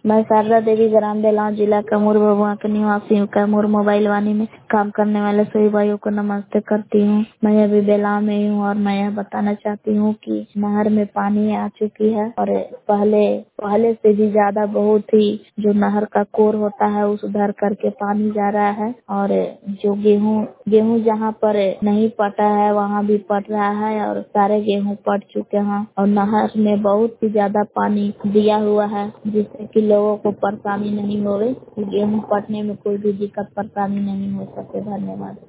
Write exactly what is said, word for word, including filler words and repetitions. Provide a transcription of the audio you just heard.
मैं शारदा देवी ग्राम बेलाव जिला कैमूर भभुआ के निवासी हूँ। कैमूर मोबाइल वाणी में काम करने वाले सभी भाइयों को नमस्ते करती हूँ। मैं अभी बेलाव में ही हूँ और मैं यह बताना चाहती हूँ कि नहर में पानी आ चुकी है और पहले पहले से भी ज्यादा बहुत ही जो नहर का कोर होता है उस उधर करके पानी जा रहा है और जो गेहूँ गेहूँ जहाँ पर नहीं पटा है वहाँ भी पट रहा है और सारे गेहूँ पट चुके हैं और नहर में बहुत ही ज्यादा पानी दिया हुआ है जिससे कि लोगों को परेशानी नहीं होवे। गेहूँ पटने में कोई भी दिक्कत परेशानी नहीं हो सके। धन्यवाद।